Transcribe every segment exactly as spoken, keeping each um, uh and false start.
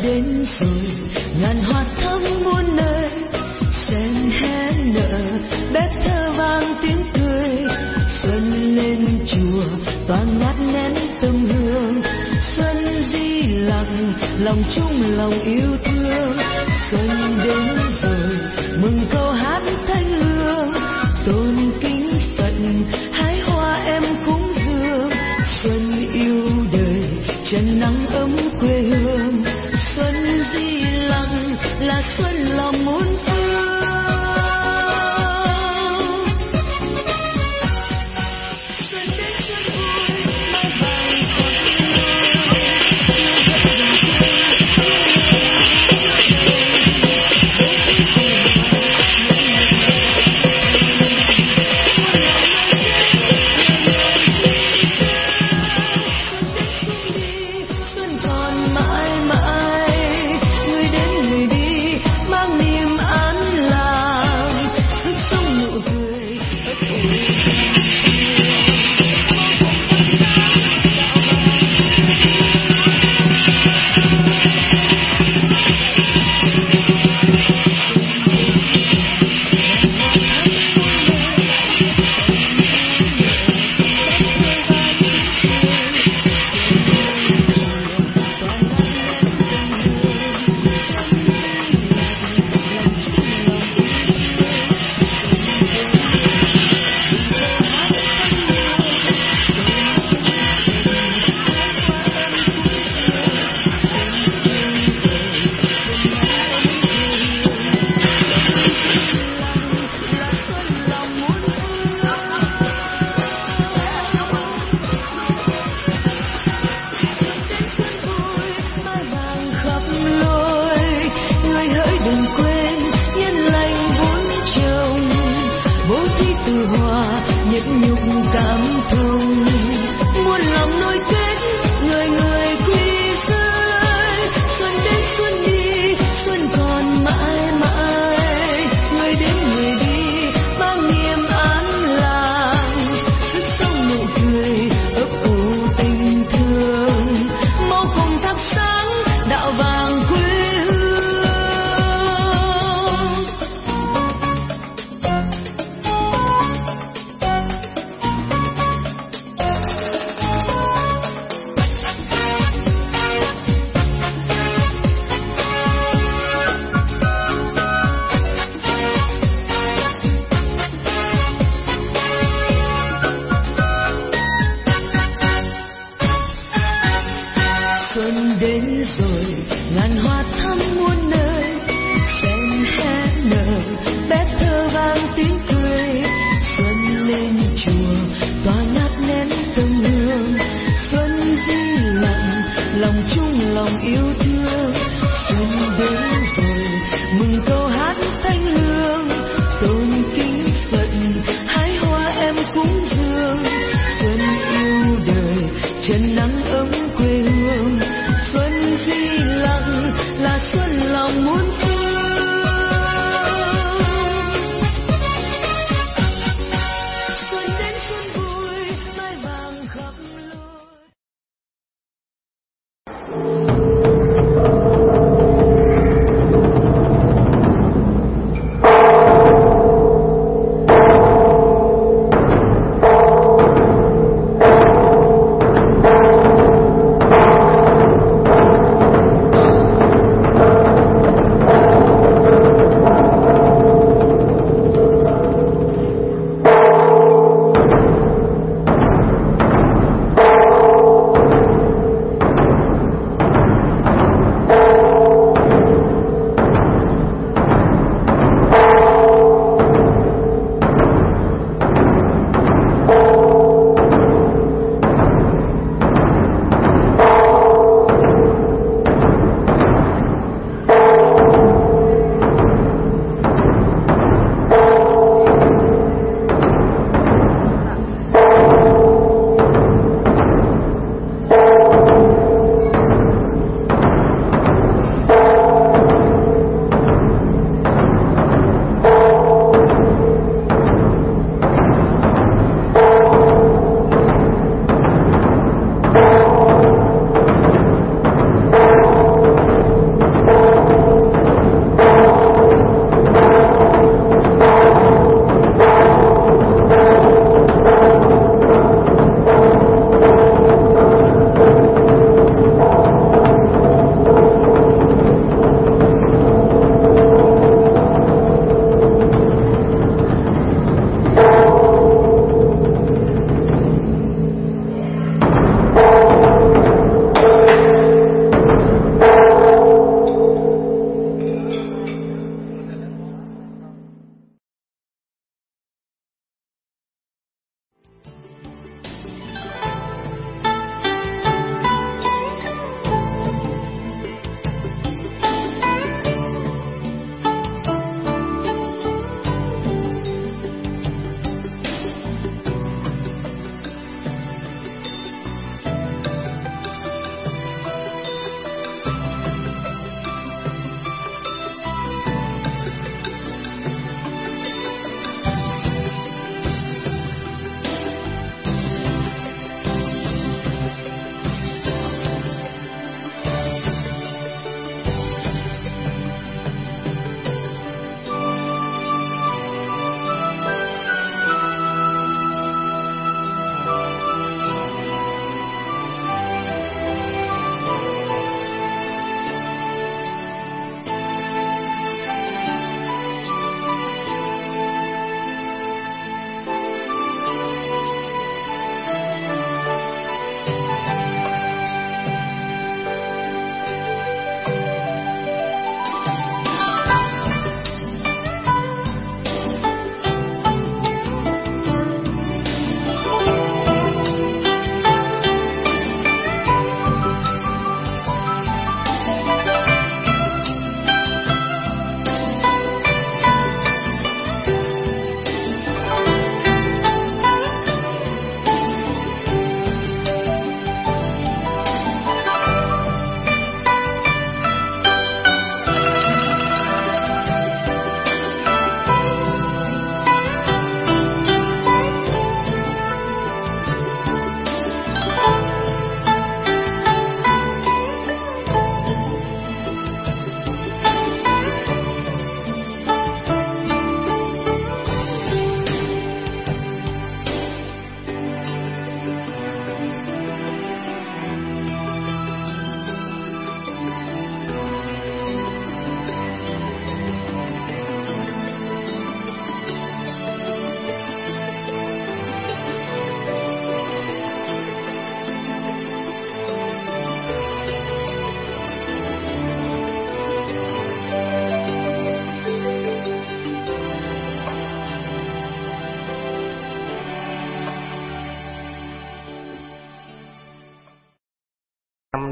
đến rồi, ngàn hoa thắm muôn nơi, sen hé nở, bếp thơ vang tiếng cười. Xuân lên chùa, toàn ngát nén tâm hương. Xuân di lặng, lòng chung lòng yêu thương. Xuân đến rồi, mừng câu hát thanh hương. Tôn kính Phật, hái hoa em cúng dường. Xuân yêu đời, chân nắng ấm quê hương. Xuân di lặng là xuân lòng muôn phương.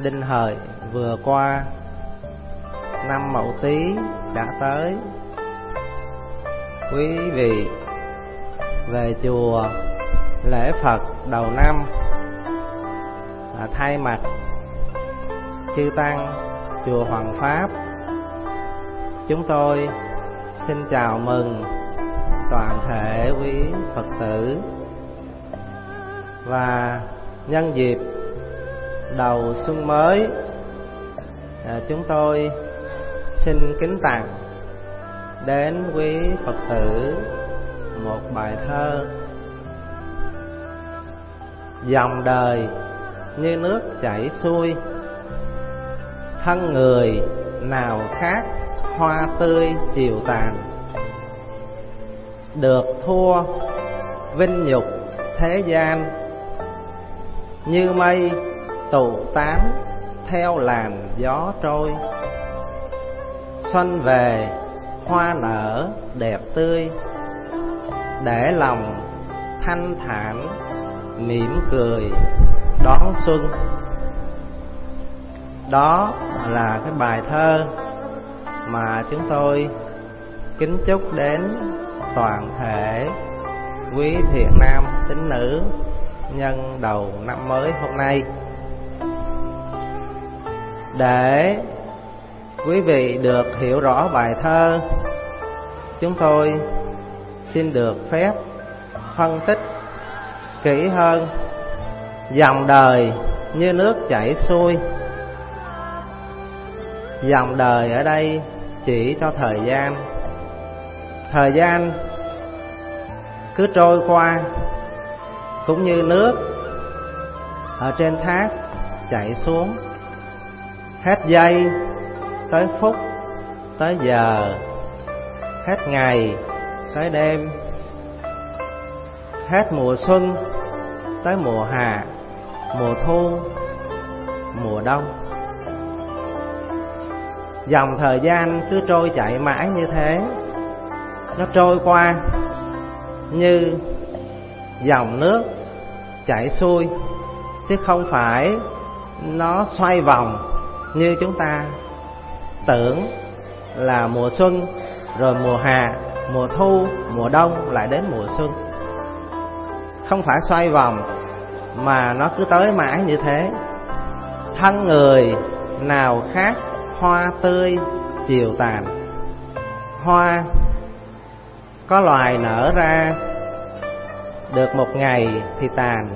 Đinh Hợi vừa qua, năm Mậu Tý đã tới. Quý vị về chùa lễ Phật đầu năm, à, thay mặt chư tăng chùa Hoàng Pháp, chúng tôi xin chào mừng toàn thể quý Phật tử. Và nhân dịp đầu xuân mới, à, chúng tôi xin kính tặng đến quý Phật tử một bài thơ: dòng đời như nước chảy xuôi, thân người nào khác hoa tươi chiều tàn. Được thua vinh nhục thế gian, như mây tụ tán theo làn gió trôi. Xuân về hoa nở đẹp tươi, để lòng thanh thản mỉm cười đón xuân. Đó là cái bài thơ mà chúng tôi kính chúc đến toàn thể quý thiện nam tín nữ nhân đầu năm mới hôm nay. Để quý vị được hiểu rõ bài thơ, chúng tôi xin được phép phân tích kỹ hơn. Dòng đời như nước chảy xuôi. Dòng đời ở đây chỉ cho thời gian. Thời gian cứ trôi qua, cũng như nước ở trên thác chảy xuống. Hết giây tới phút tới giờ, hết ngày tới đêm, hết mùa xuân tới mùa hạ, mùa thu, mùa đông. Dòng thời gian cứ trôi chạy mãi như thế. Nó trôi qua như dòng nước chảy xuôi, chứ không phải nó xoay vòng như chúng ta tưởng là mùa xuân, rồi mùa hạ, mùa thu, mùa đông lại đến mùa xuân. Không phải xoay vòng, mà nó cứ tới mãi như thế. Thân người nào khác hoa tươi chiều tàn. Hoa có loài nở ra được một ngày thì tàn,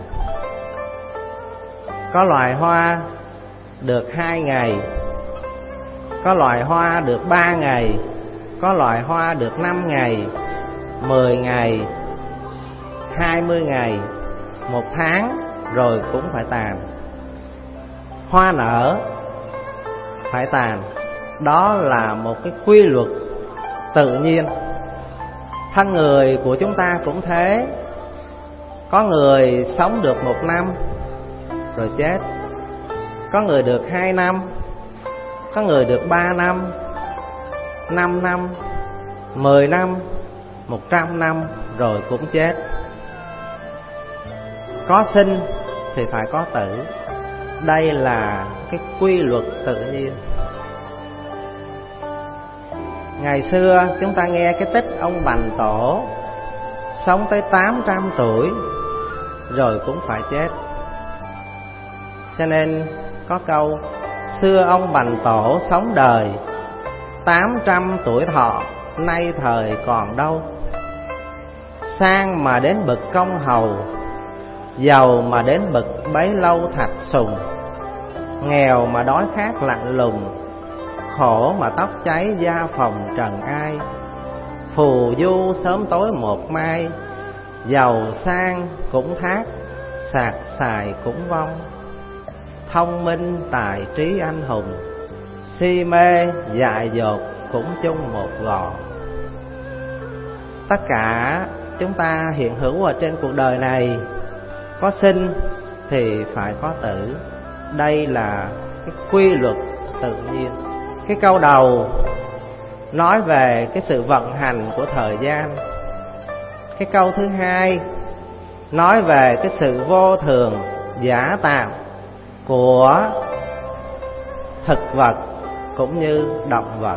có loài hoa được hai ngày, có loài hoa được ba ngày, có loài hoa được năm ngày, mười ngày, hai mươi ngày, một tháng, rồi cũng phải tàn. Hoa nở phải tàn, đó là một cái quy luật tự nhiên. Thân người của chúng ta cũng thế. Có người sống được một năm rồi chết, có người được hai năm, có người được ba năm, năm năm, mười năm, một trăm năm, rồi cũng chết. Có sinh thì phải có tử. Đây là cái quy luật tự nhiên. Ngày xưa chúng ta nghe cái tích ông Bành Tổ sống tới tám trăm tuổi rồi cũng phải chết. Cho nên có câu: xưa ông Bành Tổ sống đời, tám trăm tuổi thọ nay thời còn đâu. Sang mà đến bậc công hầu, giàu mà đến bậc bấy lâu thạch sùng. Nghèo mà đói khát lạnh lùng, khổ mà tóc cháy da phòng trần ai. Phù du sớm tối một mai, giàu sang cũng thác, sạc xài cũng vong. Thông minh tài trí anh hùng, si mê dại dột cũng chung một gò. Tất cả chúng ta hiện hữu ở trên cuộc đời này, có sinh thì phải có tử. Đây là cái quy luật tự nhiên. Cái câu đầu nói về cái sự vận hành của thời gian. Cái câu thứ hai nói về cái sự vô thường giả tạm của thực vật cũng như động vật.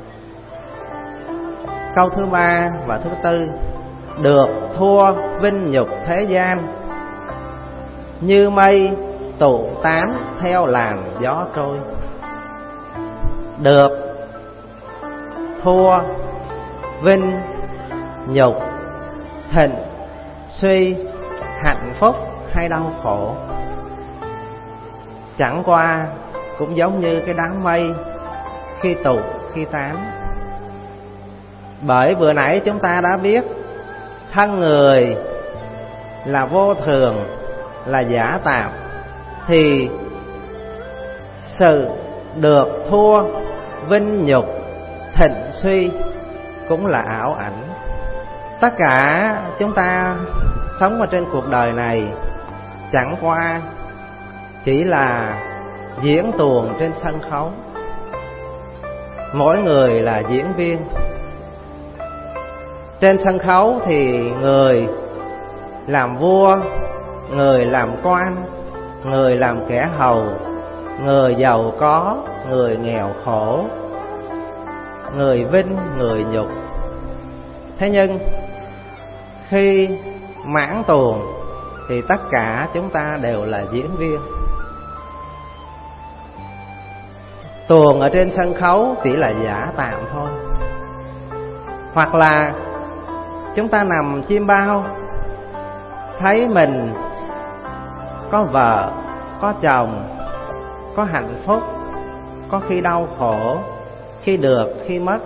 Câu thứ ba và thứ tư: được thua vinh nhục thế gian, như mây tụ tán theo làn gió trôi. Được thua vinh nhục, thịnh suy, hạnh phúc hay đau khổ, chẳng qua cũng giống như cái đám mây khi tụ khi tán. Bởi vừa nãy chúng ta đã biết thân người là vô thường, là giả tạm, thì sự được thua vinh nhục, thịnh suy cũng là ảo ảnh. Tất cả chúng ta sống ở trên cuộc đời này chẳng qua chỉ là diễn tuồng trên sân khấu. Mỗi người là diễn viên. Trên sân khấu thì người làm vua, người làm quan, người làm kẻ hầu, người giàu có, người nghèo khổ, người vinh, người nhục. Thế nhưng khi mãn tuồng thì tất cả chúng ta đều là diễn viên. Tuồng ở trên sân khấu chỉ là giả tạm thôi. Hoặc là chúng ta nằm chiêm bao, thấy mình có vợ, có chồng, có hạnh phúc, có khi đau khổ, khi được, khi mất.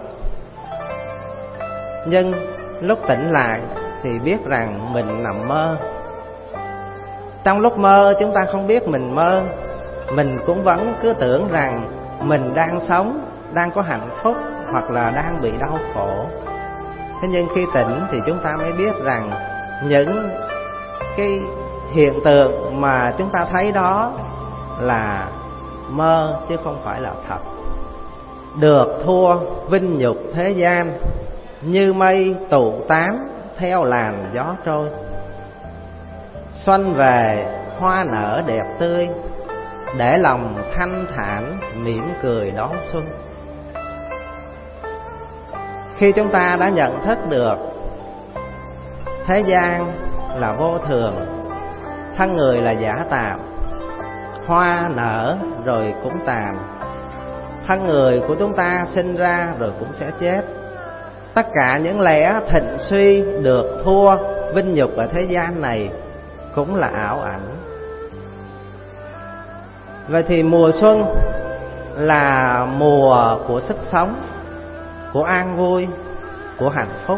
Nhưng lúc tỉnh lại thì biết rằng mình nằm mơ. Trong lúc mơ chúng ta không biết mình mơ, mình cũng vẫn cứ tưởng rằng mình đang sống, đang có hạnh phúc, hoặc là đang bị đau khổ. Thế nhưng khi tỉnh thì chúng ta mới biết rằng những cái hiện tượng mà chúng ta thấy đó là mơ chứ không phải là thật. Được thua vinh nhục thế gian, như mây tụ tán theo làn gió trôi. Xuân về hoa nở đẹp tươi, để lòng thanh thản mỉm cười đón xuân. Khi chúng ta đã nhận thức được thế gian là vô thường, thân người là giả tạm, hoa nở rồi cũng tàn, thân người của chúng ta sinh ra rồi cũng sẽ chết. Tất cả những lẽ thịnh suy, được thua, vinh nhục ở thế gian này cũng là ảo ảnh. Vậy thì mùa xuân là mùa của sức sống, của an vui, của hạnh phúc.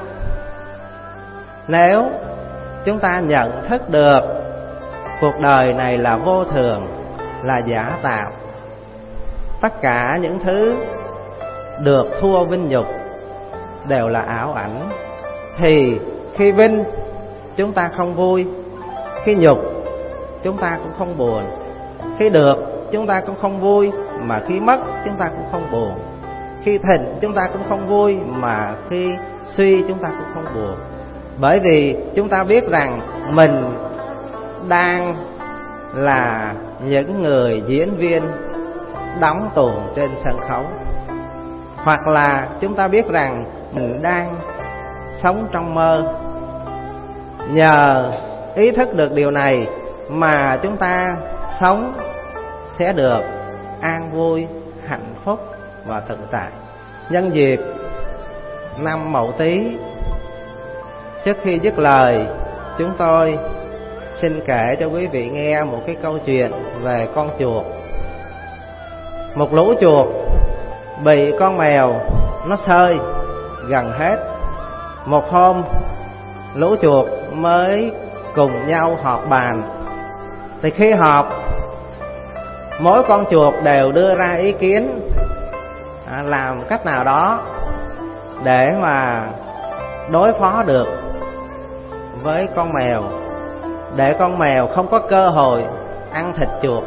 Nếu chúng ta nhận thức được cuộc đời này là vô thường, là giả tạm, tất cả những thứ được thua vinh nhục đều là ảo ảnh, thì khi vinh chúng ta không vui, khi nhục chúng ta cũng không buồn, khi được chúng ta cũng không vui, mà khi mất chúng ta cũng không buồn, khi thịnh chúng ta cũng không vui, mà khi suy chúng ta cũng không buồn. Bởi vì chúng ta biết rằng mình đang là những người diễn viên đóng tuồng trên sân khấu. Hoặc là chúng ta biết rằng mình đang sống trong mơ. Nhờ ý thức được điều này mà chúng ta sống sẽ được an vui, hạnh phúc và tự tại. Nhân dịp năm Mậu Tý, trước khi dứt lời, chúng tôi xin kể cho quý vị nghe một cái câu chuyện về con chuột. Một lũ chuột bị con mèo nó xơi gần hết. Một hôm lũ chuột mới cùng nhau họp bàn. Thì khi họp, mỗi con chuột đều đưa ra ý kiến à, làm cách nào đó để mà đối phó được với con mèo, để con mèo không có cơ hội ăn thịt chuột.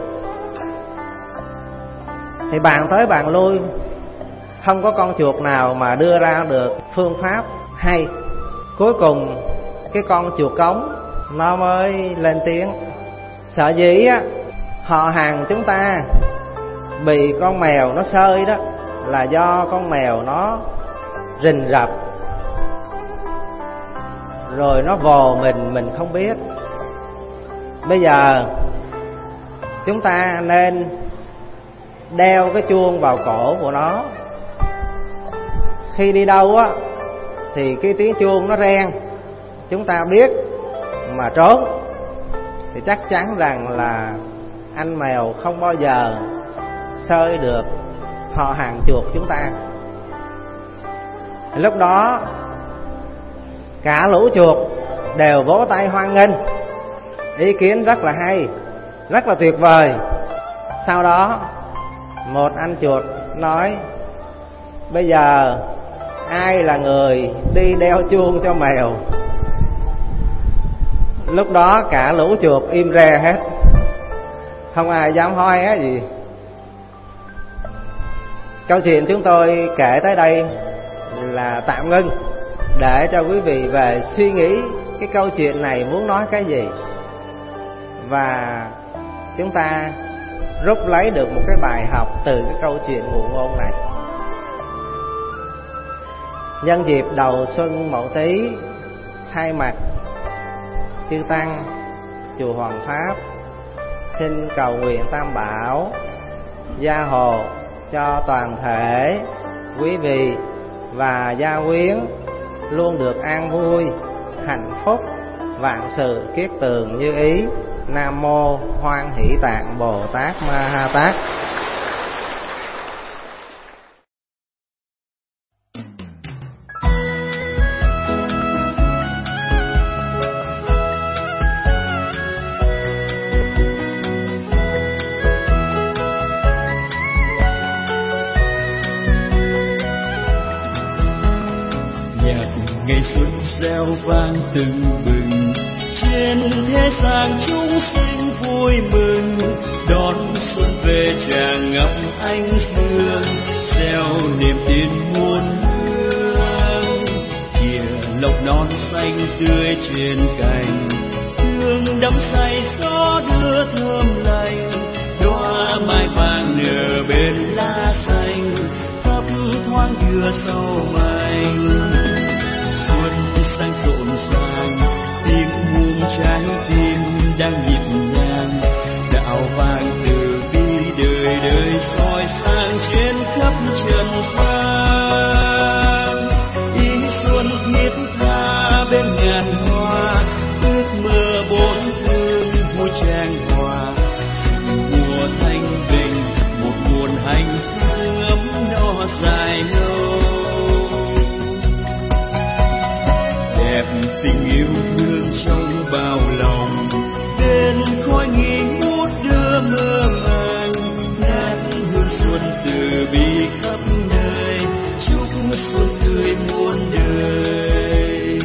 Thì bàn tới bàn lui, không có con chuột nào mà đưa ra được phương pháp hay. Cuối cùng cái con chuột cống nó mới lên tiếng: sở dĩ á, họ hàng chúng ta bị con mèo nó sơi đó là do con mèo nó rình rập, rồi nó vồ mình mình không biết. Bây giờ chúng ta nên đeo cái chuông vào cổ của nó. Khi đi đâu á thì cái tiếng chuông nó reng, chúng ta biết mà trốn, thì chắc chắn rằng là anh mèo không bao giờ sơi được họ hàng chuột chúng ta. Lúc đó cả lũ chuột đều vỗ tay hoan nghênh, ý kiến rất là hay, rất là tuyệt vời. Sau đó một anh chuột nói: bây giờ ai là người đi đeo chuông cho mèo? Lúc đó cả lũ chuột im re hết, không ai dám hoi hé gì. Câu chuyện chúng tôi kể tới đây là tạm ngưng, để cho quý vị về suy nghĩ cái câu chuyện này muốn nói cái gì, và chúng ta rút lấy được một cái bài học từ cái câu chuyện ngụ ngôn này. Nhân dịp đầu xuân Mậu Tý, thay mặt chư tăng chùa Hoàng Pháp xin cầu nguyện Tam Bảo gia hộ cho toàn thể quý vị và gia quyến luôn được an vui, hạnh phúc, vạn sự kiết tường như ý. Nam mô Hoan Hỷ Tạng Bồ Tát Ma Ha Tát. Ngày xuân reo vang tưng bừng, trên thế gian chúng sinh vui mừng, đón xuân về tràn ngập ánh dương, gieo niềm tin muôn hương. Kìa lộc non xanh tươi trên cành, hương đắm say gió đưa thơm lành, đóa mai vàng nở bên lá xanh, thấp thoáng đưa sầu manh. Trái tim đang nhịp nhàng, đạo vàng từ bi đời đời soi sáng trên khắp trần gian. Ý xuân thiết tha bên ngàn hoa, ước mơ bốn phương vui trang hòa. Mùa thanh bình, một nguồn hạnh phúc ấm no dài lâu. Đẹp tình yêu thương trong bao lòng, bên khói nghi ngút đưa mơ màng, ngát hương xuân từ bi khắp nơi, chúc xuân tươi muôn đời.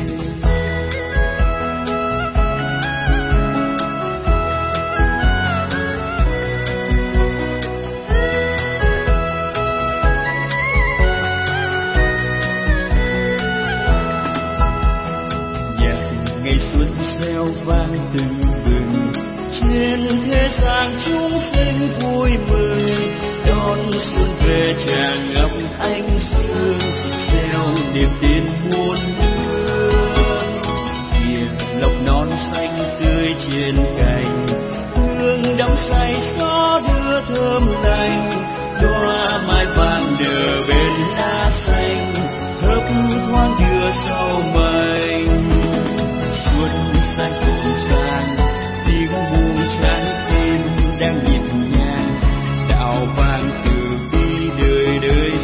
Ngày xuân reo vang tưng bừng, trên thế gian chúng sinh vui mừng, đón xuân về tràn ngập ánh dương, gieo niềm tin muôn hương. Kìa lộc non xanh tươi trên cành, hương đắm say gió đưa thơm lành, đóa mai vàng nở bên lá xanh, thấp thoáng đưa sầu manh. Xuân sang rộn ràng, tiếng buông trái tim đang nhịp nhàng, đạo vàng từ bi đời đời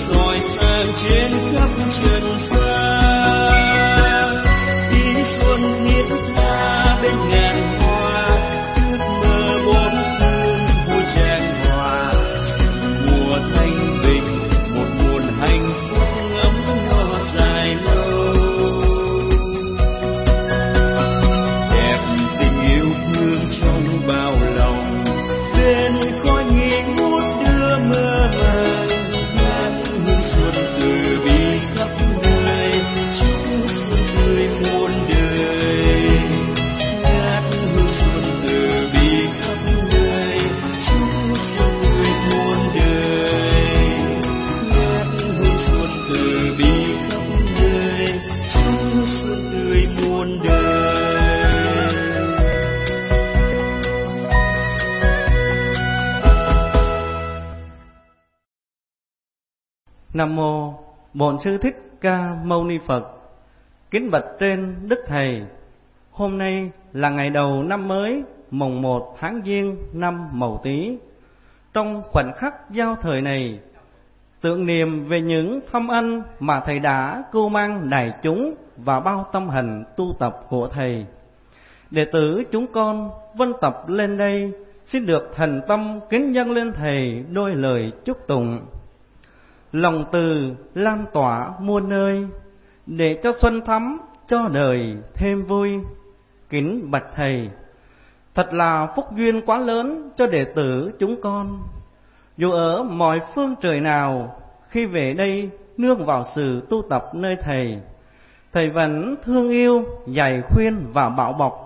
Nam mô Bổn Sư Thích Ca Mâu Ni Phật. Kính bạch trên Đức Thầy, hôm nay là ngày đầu năm mới, mồng một tháng Giêng năm Mậu Tý. Trong khoảnh khắc giao thời này, tưởng niệm về những thâm ân mà Thầy đã cưu mang đại chúng và bao tâm hành tu tập của Thầy, đệ tử chúng con vân tập lên đây xin được thành tâm kính dâng lên Thầy đôi lời chúc tụng. Lòng từ lan tỏa muôn nơi, để cho xuân thắm cho đời thêm vui. Kính bạch Thầy, thật là phúc duyên quá lớn cho đệ tử chúng con. Dù ở mọi phương trời nào, khi về đây nương vào sự tu tập nơi Thầy, Thầy vẫn thương yêu, dạy khuyên và bảo bọc.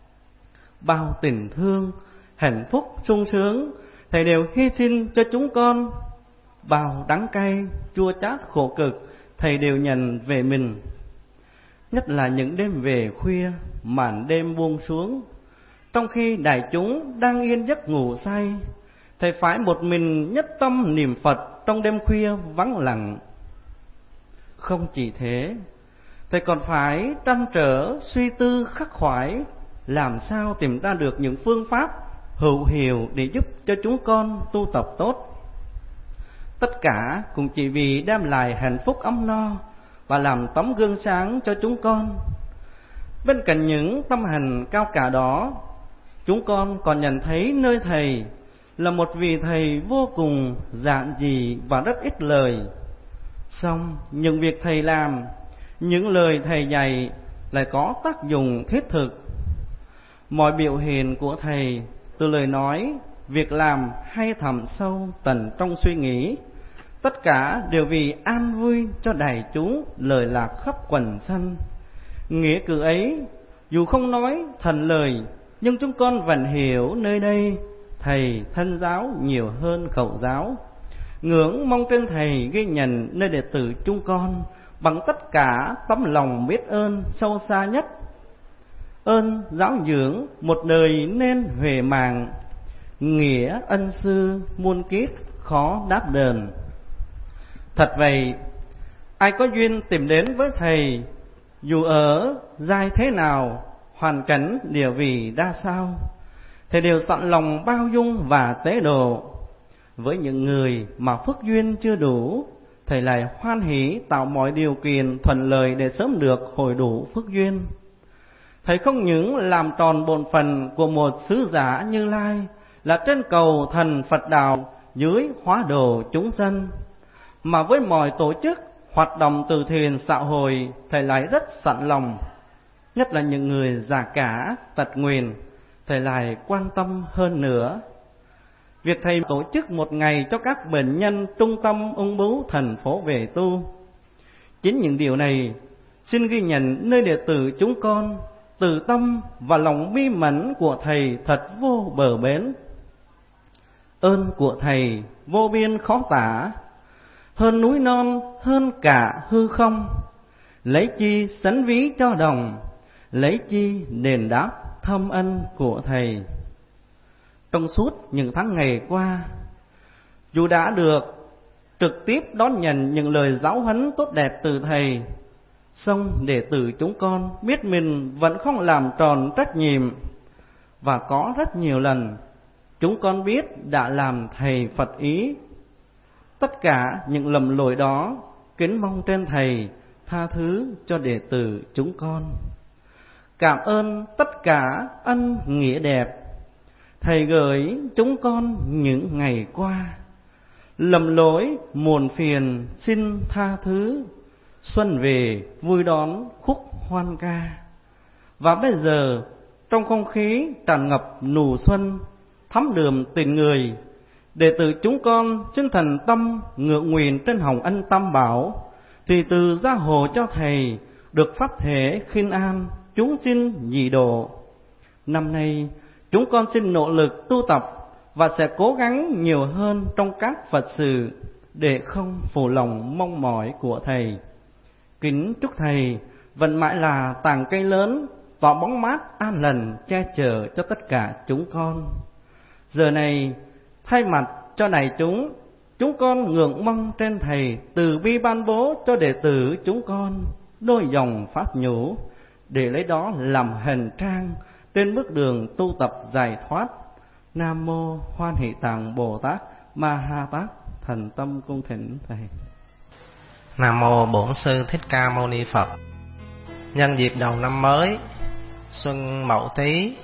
Bao tình thương, hạnh phúc, sung sướng, Thầy đều hy sinh cho chúng con. Bao đắng cay, chua chát, khổ cực, Thầy đều nhận về mình. Nhất là những đêm về khuya, màn đêm buông xuống, trong khi đại chúng đang yên giấc ngủ say, Thầy phải một mình nhất tâm niệm Phật trong đêm khuya vắng lặng. Không chỉ thế, Thầy còn phải trăn trở, suy tư khắc khoải, làm sao tìm ra được những phương pháp hữu hiệu để giúp cho chúng con tu tập tốt. Tất cả cũng chỉ vì đem lại hạnh phúc ấm no và làm tấm gương sáng cho chúng con. Bên cạnh những tâm hành cao cả đó, chúng con còn nhận thấy nơi Thầy là một vị Thầy vô cùng giản dị và rất ít lời. Song những việc Thầy làm, những lời Thầy dạy lại có tác dụng thiết thực. Mọi biểu hiện của Thầy, từ lời nói, việc làm hay thẳm sâu tận trong suy nghĩ, tất cả đều vì an vui cho đại chúng lời lạc khắp quần sanh. Nghĩa cử ấy, dù không nói thành lời, nhưng chúng con vẫn hiểu nơi đây Thầy thân giáo nhiều hơn khẩu giáo. Ngưỡng mong trên Thầy ghi nhận nơi đệ tử chúng con bằng tất cả tấm lòng biết ơn sâu xa nhất. Ơn giáo dưỡng một đời nên huệ mạng, nghĩa ân sư muôn kiếp khó đáp đền. Thật vậy, ai có duyên tìm đến với Thầy, dù ở giai thế nào, hoàn cảnh địa vị đa sao, Thầy đều sẵn lòng bao dung và tế độ. Với những người mà phước duyên chưa đủ, Thầy lại hoan hỷ tạo mọi điều kiện thuận lợi để sớm được hồi đủ phước duyên. Thầy không những làm tròn bổn phận của một sứ giả Như Lai là trên cầu thần Phật đạo, dưới hóa độ chúng sanh, mà với mọi tổ chức hoạt động từ thiện xã hội, Thầy lại rất sẵn lòng. Nhất là những người già cả, tật nguyền, Thầy lại quan tâm hơn nữa. Việc Thầy tổ chức một ngày cho các bệnh nhân trung tâm ung bướu thành phố về tu, chính những điều này xin ghi nhận nơi đệ tử chúng con. Từ tâm và lòng bi mẫn của Thầy thật vô bờ bến. Ơn của Thầy vô biên khó tả, hơn núi non, hơn cả hư không. Lấy chi sánh ví cho đồng, lấy chi đền đáp thâm ân của Thầy. Trong suốt những tháng ngày qua, dù đã được trực tiếp đón nhận những lời giáo huấn tốt đẹp từ Thầy, song đệ tử chúng con biết mình vẫn không làm tròn trách nhiệm, và có rất nhiều lần chúng con biết đã làm Thầy phật ý. Tất cả những lầm lỗi đó, kính mong trên Thầy tha thứ cho đệ tử chúng con. Cảm ơn tất cả ân nghĩa đẹp Thầy gửi chúng con những ngày qua. Lầm lỗi muộn phiền xin tha thứ, xuân về vui đón khúc hoan ca. Và bây giờ trong không khí tràn ngập nụ xuân, thắm đượm tình người, đệ tử chúng con xin thành tâm ngưỡng nguyện trên hồng ân Tam Bảo, thì từ gia hộ cho Thầy được pháp thể khinh an, chúng xin nhị độ. Năm nay chúng con xin nỗ lực tu tập và sẽ cố gắng nhiều hơn trong các Phật sự để không phụ lòng mong mỏi của Thầy. Kính chúc Thầy vẫn mãi là tàng cây lớn, tỏa bóng mát an lành che chở cho tất cả chúng con. Giờ này thay mặt cho đại chúng, Chúng con ngưỡng mong trên Thầy từ bi ban bố cho đệ tử chúng con đôi dòng pháp nhũ, để lấy đó làm hành trang trên bước đường tu tập giải thoát. Nam mô Hoan Hỷ Tạng Bồ Tát Ma Ha Tát. Thành tâm cung thỉnh Thầy. Nam mô Bổn Sư Thích Ca Mâu Ni Phật. Nhân dịp đầu năm mới Xuân Mậu Tý,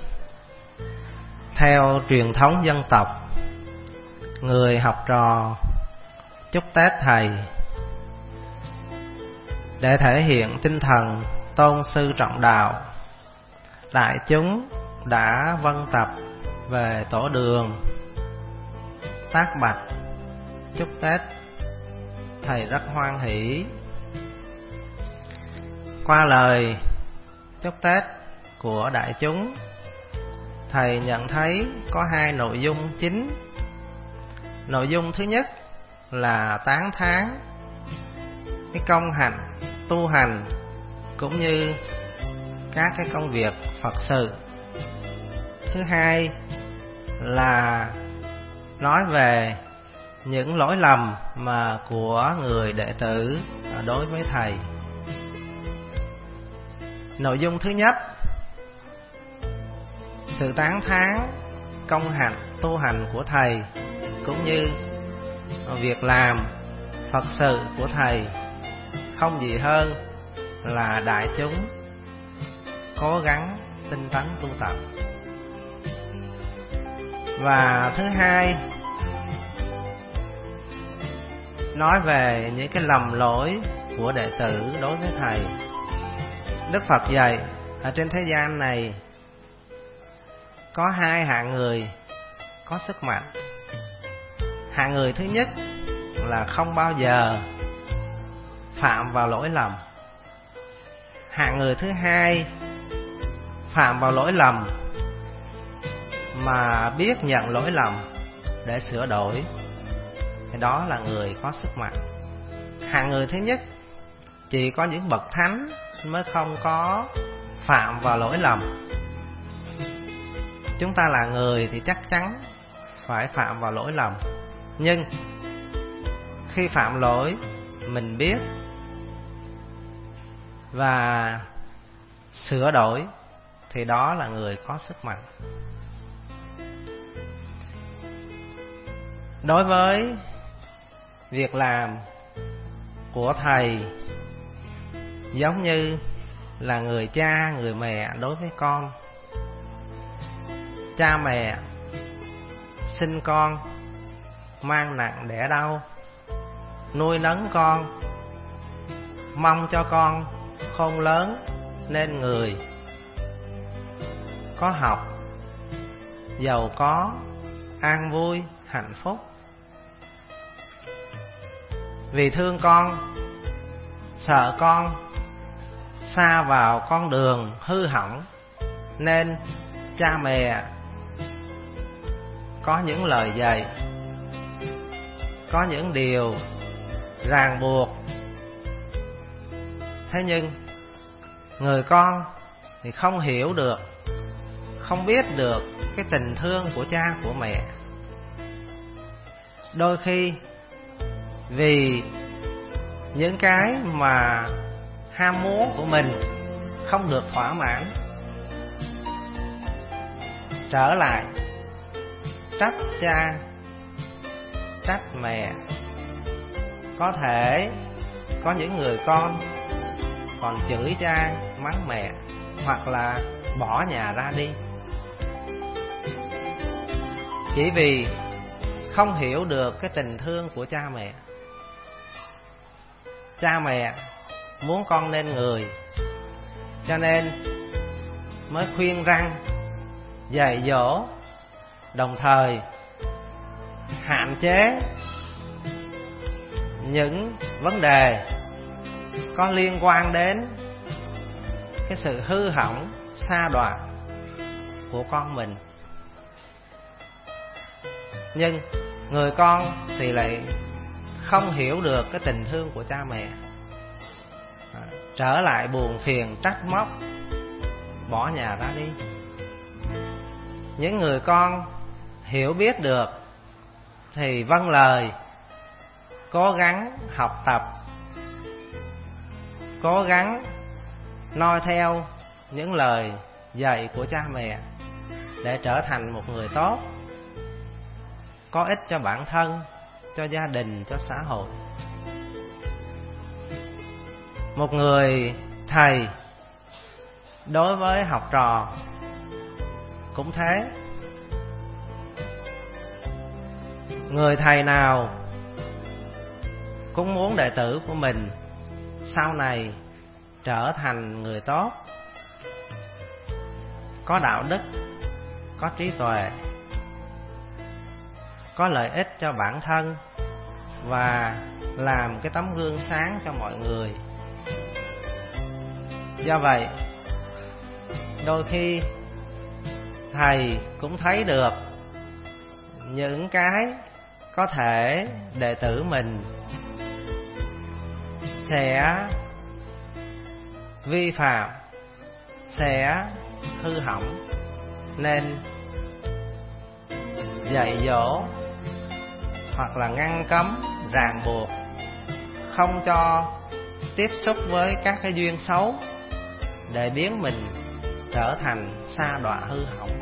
theo truyền thống dân tộc, người học trò chúc Tết Thầy để thể hiện tinh thần tôn sư trọng đạo. Đại chúng đã vân tập về tổ đường tác bạch chúc Tết Thầy rất hoan hỷ. Qua lời chúc Tết của đại chúng, Thầy nhận thấy có hai nội dung chính. Nội dung thứ nhất là tán thán cái công hạnh tu hành cũng như các cái công việc Phật sự. Thứ hai là nói về những lỗi lầm mà của người đệ tử đối với Thầy. Nội dung thứ nhất, sự tán thán công hạnh tu hành của Thầy cũng như việc làm Phật sự của Thầy, không gì hơn là đại chúng cố gắng tinh tấn tu tập. Và thứ hai, nói về những cái lầm lỗi của đệ tử đối với Thầy. Đức Phật dạy ở trên thế gian này có hai hạng người có sức mạnh. Hạng người thứ nhất là không bao giờ phạm vào lỗi lầm. Hạng người thứ hai phạm vào lỗi lầm mà biết nhận lỗi lầm để sửa đổi, thì đó là người có sức mạnh. Hạng người thứ nhất chỉ có những bậc thánh mới không có phạm vào lỗi lầm. Chúng ta là người thì chắc chắn phải phạm vào lỗi lầm, nhưng khi phạm lỗi mình biết và sửa đổi thì đó là người có sức mạnh. Đối với việc làm của Thầy giống như là người cha, người mẹ đối với con. Cha mẹ sinh con mang nặng đẻ đau, nuôi nấng con, mong cho con khôn lớn nên người, có học, giàu có, an vui, hạnh phúc. Vì thương con, sợ con sa vào con đường hư hỏng, nên cha mẹ có những lời dạy, có những điều ràng buộc. Thế nhưng người con thì không hiểu được, không biết được cái tình thương của cha của mẹ. Đôi khi vì những cái mà ham muốn của mình không được thỏa mãn, trở lại trách cha, trách mẹ. Có thể có những người con còn chửi cha, mắng mẹ, hoặc là bỏ nhà ra đi, chỉ vì không hiểu được cái tình thương của cha mẹ. Cha mẹ muốn con nên người, cho nên mới khuyên răn, dạy dỗ, đồng thời hạn chế những vấn đề có liên quan đến cái sự hư hỏng, sa đọa của con mình. Nhưng người con thì lại không hiểu được cái tình thương của cha mẹ, trở lại buồn phiền, trách móc, bỏ nhà ra đi. Những người con hiểu biết được thì vâng lời, cố gắng học tập, cố gắng noi theo những lời dạy của cha mẹ để trở thành một người tốt, có ích cho bản thân, cho gia đình, cho xã hội. Một người thầy đối với học trò cũng thế. Người thầy nào cũng muốn đệ tử của mình sau này trở thành người tốt, có đạo đức, có trí tuệ, có lợi ích cho bản thân và làm cái tấm gương sáng cho mọi người. Do vậy, đôi khi thầy cũng thấy được những cái có thể đệ tử mình sẽ vi phạm, sẽ hư hỏng, nên dạy dỗ hoặc là ngăn cấm, ràng buộc, không cho tiếp xúc với các cái duyên xấu để biến mình trở thành sa đọa hư hỏng.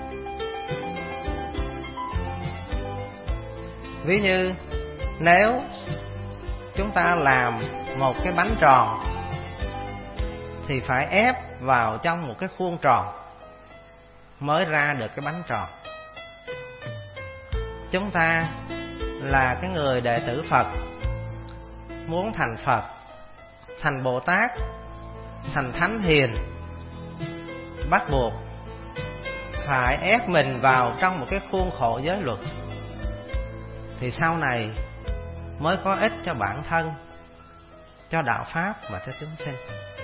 Ví như nếu chúng ta làm một cái bánh tròn thì phải ép vào trong một cái khuôn tròn mới ra được cái bánh tròn. Chúng ta là cái người đệ tử Phật, muốn thành Phật, thành Bồ Tát, thành Thánh Hiền, bắt buộc phải ép mình vào trong một cái khuôn khổ giới luật thì sau này mới có ích cho bản thân, cho đạo pháp và cho chúng sinh.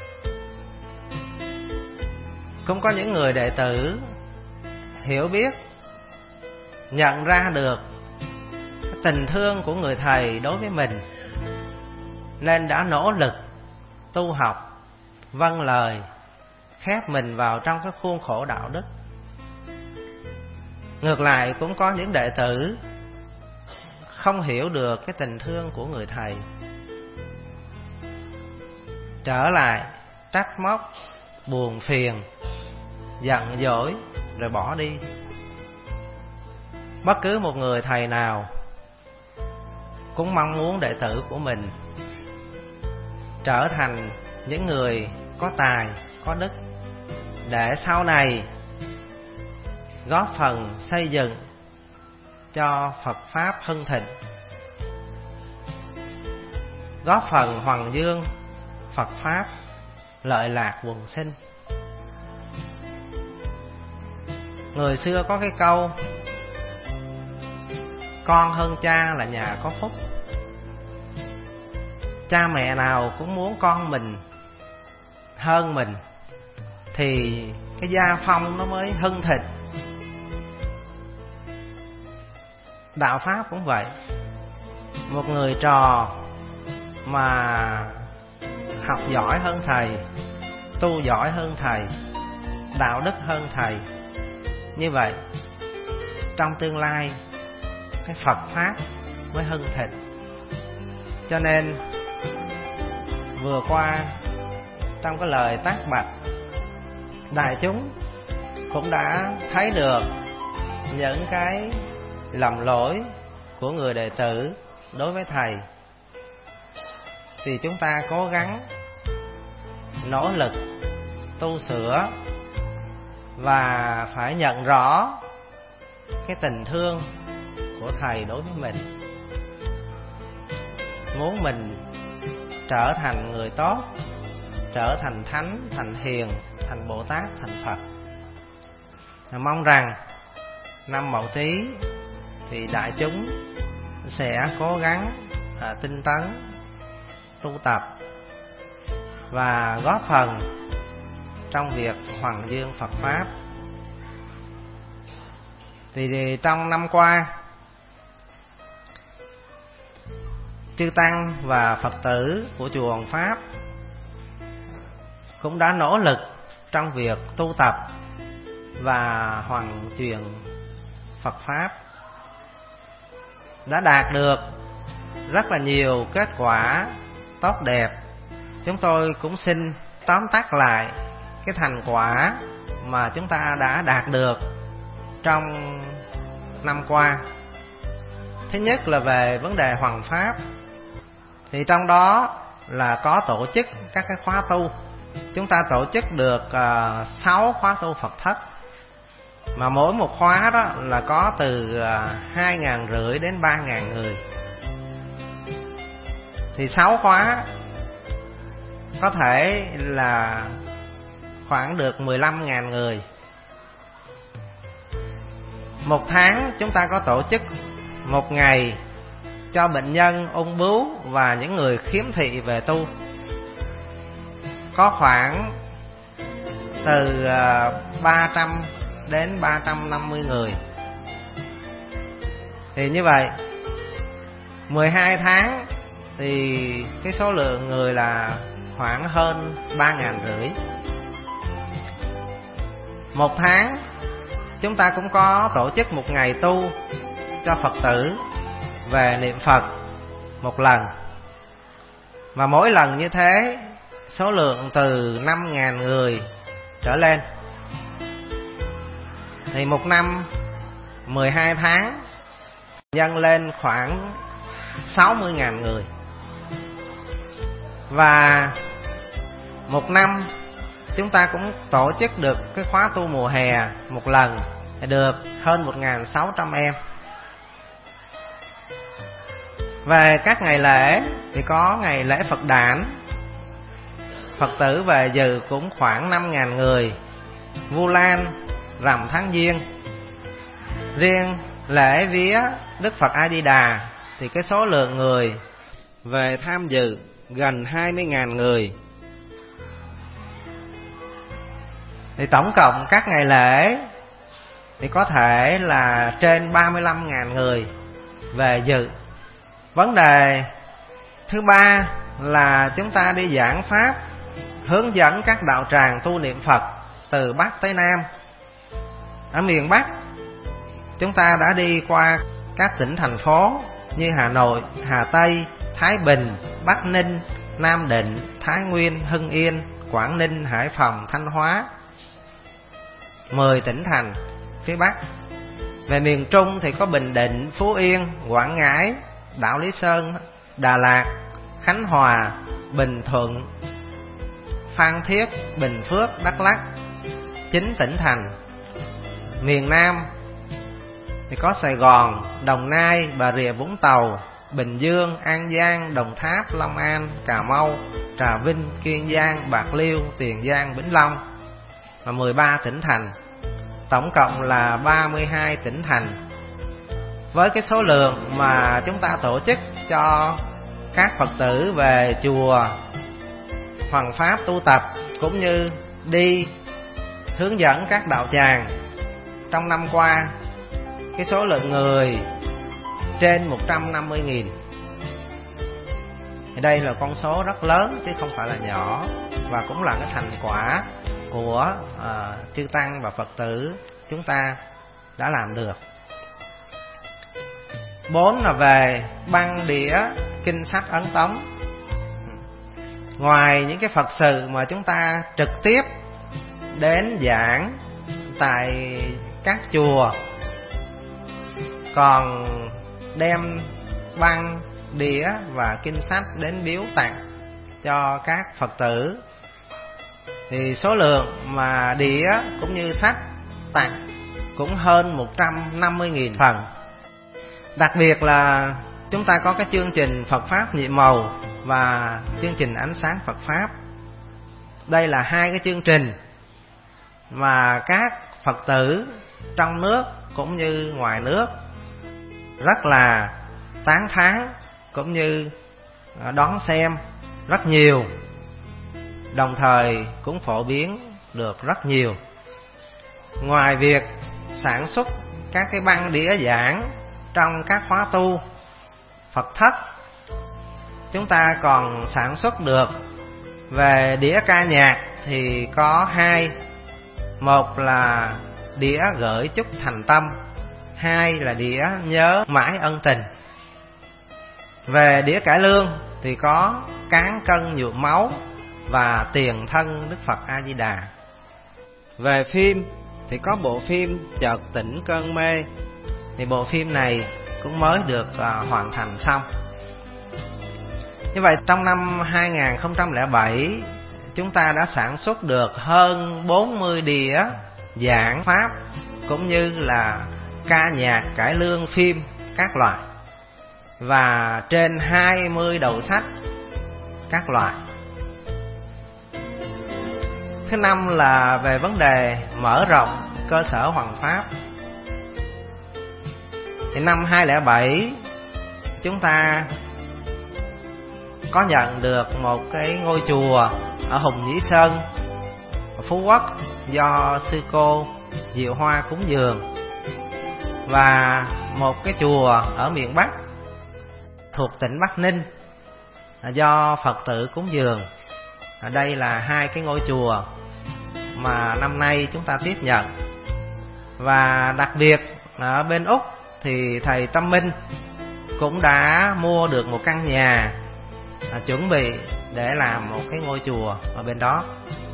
Cũng có những người đệ tử hiểu biết, nhận ra được tình thương của người thầy đối với mình, nên đã nỗ lực tu học, vâng lời, khép mình vào trong cái khuôn khổ đạo đức. Ngược lại, cũng có những đệ tử không hiểu được cái tình thương của người thầy, trở lại trách móc, buồn phiền, giận dỗi rồi bỏ đi. Bất cứ một người thầy nào cũng mong muốn đệ tử của mình trở thành những người có tài, có đức, để sau này góp phần xây dựng cho Phật Pháp hưng thịnh, góp phần hoằng dương Phật Pháp, lợi lạc quần sinh. Người xưa có cái câu con hơn cha là nhà có phúc. Cha mẹ nào cũng muốn con mình hơn mình thì cái gia phong nó mới hưng thịnh. Đạo Pháp cũng vậy. Một người trò mà học giỏi hơn thầy, tu giỏi hơn thầy, đạo đức hơn thầy, như vậy trong tương lai cái Phật Pháp mới hưng thịnh. Cho nên vừa qua trong cái lời tác bạch, đại chúng cũng đã thấy được những cái lầm lỗi của người đệ tử đối với thầy. Thì chúng ta cố gắng nỗ lực tu sửa và phải nhận rõ cái tình thương của thầy đối với mình. Muốn mình trở thành người tốt, trở thành thánh, thành hiền, thành Bồ Tát, thành Phật. Mong rằng năm Mậu Tý thì đại chúng sẽ cố gắng à, tinh tấn tu tập và góp phần trong việc hoằng dương Phật Pháp. Thì trong năm qua, chư tăng và Phật tử của chùa Hoàng Pháp cũng đã nỗ lực trong việc tu tập và hoằng truyền Phật Pháp, đã đạt được rất là nhiều kết quả tốt đẹp. Chúng tôi cũng xin tóm tắt lại cái thành quả mà chúng ta đã đạt được trong năm qua. Thứ nhất là về vấn đề hoằng pháp, thì trong đó là có tổ chức các cái khóa tu. Chúng ta tổ chức được uh, sáu khóa tu Phật thất, mà mỗi một khóa đó là có từ uh, hai ngàn rưỡi đến ba ngàn người. Thì sáu khóa có thể là khoảng được mười lăm ngàn người. Một tháng chúng ta có tổ chức một ngày cho bệnh nhân ung bướu và những người khiếm thị về tu, có khoảng từ ba trăm đến ba trăm năm mươi người. Thì như vậy mười hai tháng thì cái số lượng người là khoảng hơn ba ngàn rưỡi. Một tháng chúng ta cũng có tổ chức một ngày tu cho Phật tử về niệm Phật một lần, mà mỗi lần như thế số lượng từ năm ngàn người trở lên. Thì một năm mười hai tháng nhân lên khoảng sáu mươi ngàn người. Và một năm chúng ta cũng tổ chức được cái khóa tu mùa hè một lần, được hơn một nghìn sáu trăm em. Về các ngày lễ thì có ngày lễ Phật đản, Phật tử về dự cũng khoảng năm ngàn người. Vu Lan, rằm tháng Giêng. Riêng lễ vía Đức Phật A Di Đà thì cái số lượng người về tham dự gần hai mươi ngàn người. Thì tổng cộng các ngày lễ thì có thể là trên ba mươi lăm ngàn người về dự. Vấn đề thứ ba là chúng ta đi giảng pháp, hướng dẫn các đạo tràng tu niệm Phật từ Bắc tới Nam. Ở miền Bắc chúng ta đã đi qua các tỉnh thành phố như Hà Nội, Hà Tây, Thái Bình, Bắc Ninh, Nam Định, Thái Nguyên, Hưng Yên, Quảng Ninh, Hải Phòng, Thanh Hóa, mười tỉnh thành phía Bắc. Về miền Trung thì có Bình Định, Phú Yên, Quảng Ngãi, đảo Lý Sơn, Đà Lạt, Khánh Hòa, Bình Thuận, Phan Thiết, Bình Phước, Đắk Lắk, chín tỉnh thành. Miền Nam thì có Sài Gòn, Đồng Nai, Bà Rịa Vũng Tàu, Bình Dương, An Giang, Đồng Tháp, Long An, Cà Mau, Trà Vinh, Kiên Giang, Bạc Liêu, Tiền Giang, Vĩnh Long, và mười ba tỉnh thành. Tổng cộng là ba mươi hai tỉnh thành. Với cái số lượng mà chúng ta tổ chức cho các Phật tử về chùa hoằng pháp tu tập, cũng như đi hướng dẫn các đạo tràng trong năm qua, cái số lượng người trên một trăm năm mươi nghìn. Đây là con số rất lớn chứ không phải là nhỏ, và cũng là cái thành quả của uh, chư tăng và Phật tử chúng ta đã làm được. Bốn là về băng đĩa kinh sách ấn tống. Ngoài những cái Phật sự mà chúng ta trực tiếp đến giảng tại các chùa, còn đem băng đĩa và kinh sách đến biếu tặng cho các Phật tử, thì số lượng mà đĩa cũng như sách tặng cũng hơn một trăm năm mươi nghìn phần. Đặc biệt là chúng ta có cái chương trình Phật Pháp nhiệm màu và chương trình ánh sáng Phật Pháp. Đây là hai cái chương trình mà các Phật tử trong nước cũng như ngoài nước rất là tán thán cũng như đón xem rất nhiều, đồng thời cũng phổ biến được rất nhiều. Ngoài việc sản xuất các cái băng đĩa giảng trong các khóa tu Phật thất, chúng ta còn sản xuất được về đĩa ca nhạc thì có hai. Một là đĩa gửi chúc thành tâm, hai là đĩa nhớ mãi ân tình. Về đĩa cải lương thì có cán cân nhuộm máu và tiền thân Đức Phật A Di Đà. Về phim thì có bộ phim Chợt Tỉnh Cơn Mê, thì bộ phim này cũng mới được uh, hoàn thành xong. Như vậy trong năm hai không không bảy, chúng ta đã sản xuất được hơn bốn mươi đĩa giảng pháp cũng như là ca nhạc cải lương phim các loại, và trên hai mươi đầu sách các loại. Thứ năm là về vấn đề mở rộng cơ sở hoằng pháp. Thì năm hai không không bảy chúng ta có nhận được một cái ngôi chùa ở Hùng Nhĩ Sơn, Phú Quốc, do sư cô Diệu Hoa cúng dường, và một cái chùa ở miền Bắc thuộc tỉnh Bắc Ninh do Phật tử cúng dường. Ở đây là hai cái ngôi chùa mà năm nay chúng ta tiếp nhận. Và đặc biệt ở bên Úc thì thầy Tâm Minh cũng đã mua được một căn nhà, à, chuẩn bị để làm một cái ngôi chùa ở bên đó.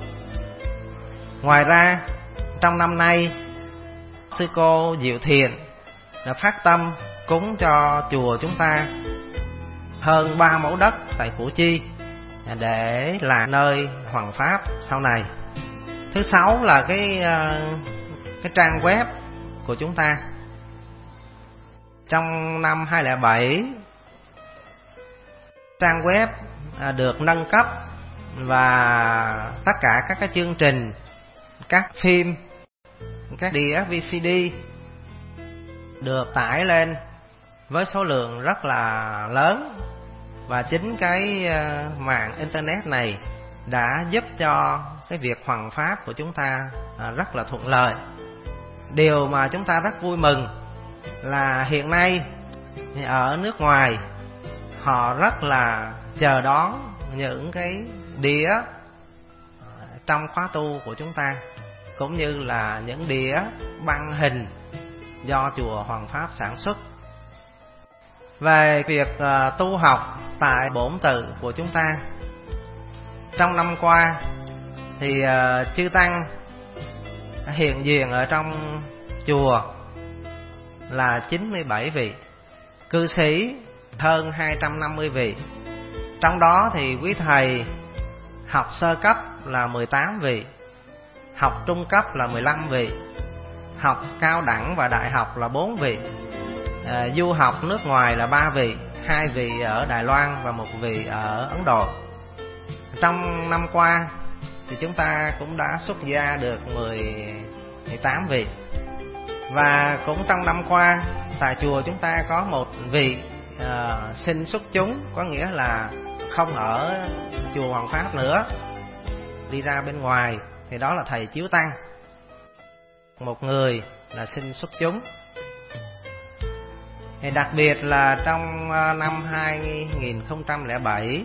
Ngoài ra trong năm nay, sư cô Diệu Thiện đã phát tâm cúng cho chùa chúng ta hơn ba mẫu đất tại Củ Chi để làm nơi hoằng pháp sau này. Thứ sáu là cái cái trang web của chúng ta. Trong năm hai không không bảy, trang web được nâng cấp và tất cả các cái chương trình, các phim, các đĩa vê xê đê được tải lên với số lượng rất là lớn. Và chính cái mạng internet này đã giúp cho cái việc hoằng pháp của chúng ta rất là thuận lợi. Điều mà chúng ta rất vui mừng là hiện nay ở nước ngoài họ rất là chờ đón những cái đĩa trong khóa tu của chúng ta, cũng như là những đĩa băng hình do chùa Hoằng Pháp sản xuất. Về việc uh, tu học tại bổn tự của chúng ta, trong năm qua thì uh, chư tăng hiện diện ở trong chùa là chín mươi bảy vị, cư sĩ hơn hai trăm năm mươi vị. Trong đó thì quý thầy học sơ cấp là mười tám vị, học trung cấp là mười lăm vị, học cao đẳng và đại học là bốn vị, à, du học nước ngoài là ba vị, hai vị ở Đài Loan và một vị ở Ấn Độ. Trong năm qua thì chúng ta cũng đã xuất gia được mười tám vị. Và cũng trong năm qua, tại chùa chúng ta có một vị uh, xin xuất chúng, có nghĩa là không ở chùa Hoằng Pháp nữa, đi ra bên ngoài, thì đó là thầy Chiếu Tăng. Một người là xin xuất chúng. Thì đặc biệt là trong năm hai không không bảy,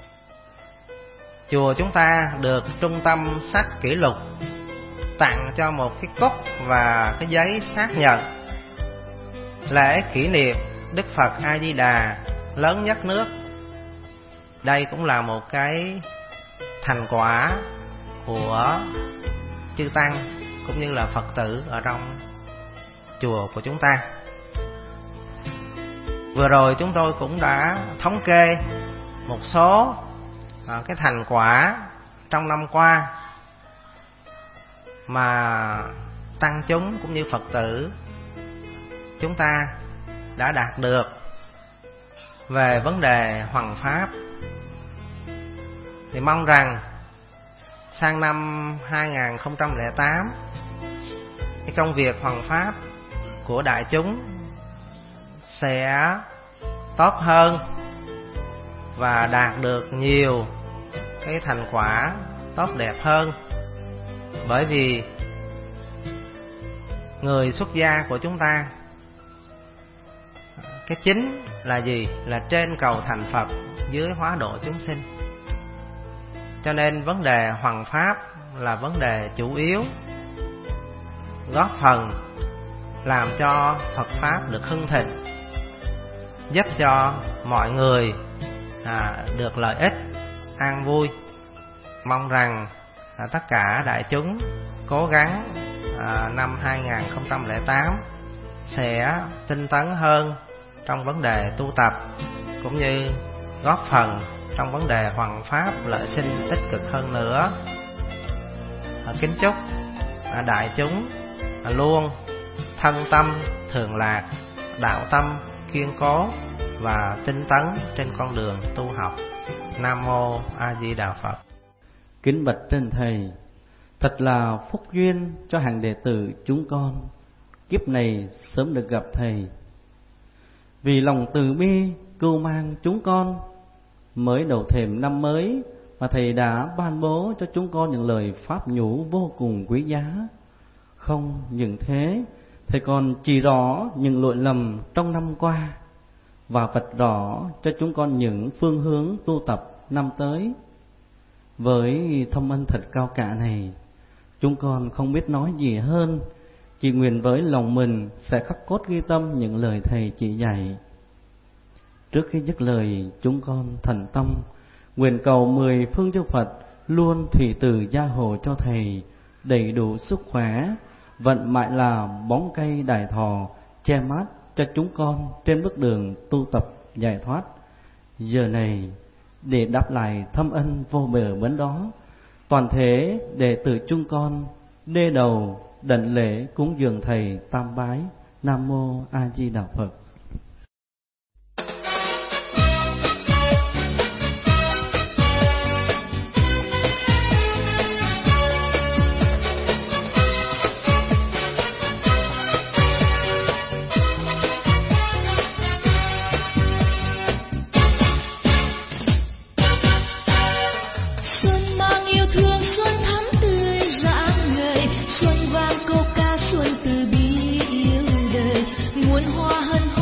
chùa chúng ta được Trung tâm Sách Kỷ Lục tặng cho một cái cúp và cái giấy xác nhận lễ kỷ niệm Đức Phật A Di Đà lớn nhất nước. Đây cũng là một cái thành quả của chư tăng cũng như là Phật tử ở trong chùa của chúng ta. Vừa rồi chúng tôi cũng đã thống kê một số cái thành quả trong năm qua mà tăng chúng cũng như Phật tử chúng ta đã đạt được về vấn đề hoằng pháp. Thì mong rằng sang năm hai không không tám, cái công việc hoằng pháp của đại chúng sẽ tốt hơn và đạt được nhiều cái thành quả tốt đẹp hơn. Bởi vì người xuất gia của chúng ta, cái chính là gì? Là trên cầu thành Phật, dưới hóa độ chúng sinh. Cho nên vấn đề hoằng pháp là vấn đề chủ yếu, góp phần làm cho Phật pháp được hưng thịnh. giúp cho mọi người à, được lợi ích, an vui. Mong rằng à, tất cả đại chúng cố gắng à, năm hai không không tám sẽ tinh tấn hơn trong vấn đề tu tập, cũng như góp phần trong vấn đề hoằng pháp lợi sinh tích cực hơn nữa. À, kính chúc à, đại chúng à, luôn thân tâm thường lạc, đạo tâm kiên cố và tinh tấn trên con đường tu học. Nam mô A Di Đà Phật. Kính bạch trên thầy, thật là phúc duyên cho hàng đệ tử chúng con kiếp này sớm được gặp thầy. Vì lòng từ bi cưu mang chúng con, mới đầu thềm năm mới mà thầy đã ban bố cho chúng con những lời pháp nhủ vô cùng quý giá. Không những thế, thầy còn chỉ rõ những lỗi lầm trong năm qua và vạch rõ cho chúng con những phương hướng tu tập năm tới. Với thông ân thật cao cả này, chúng con không biết nói gì hơn, chỉ nguyện với lòng mình sẽ khắc cốt ghi tâm những lời thầy chỉ dạy. Trước khi dứt lời, chúng con thành tâm nguyện cầu mười phương chư Phật luôn thủy từ gia hộ cho thầy đầy đủ sức khỏe, vận mãi là bóng cây đại thọ che mát cho chúng con trên bước đường tu tập giải thoát. Giờ này để đáp lại thâm ân vô bờ bến đó, toàn thể đệ tử chúng con đê đầu đảnh lễ cúng dường thầy tam bái. Nam mô A Di Đà Phật. Xuân vang câu ca xuân từ bi yêu đời, muôn hoa hân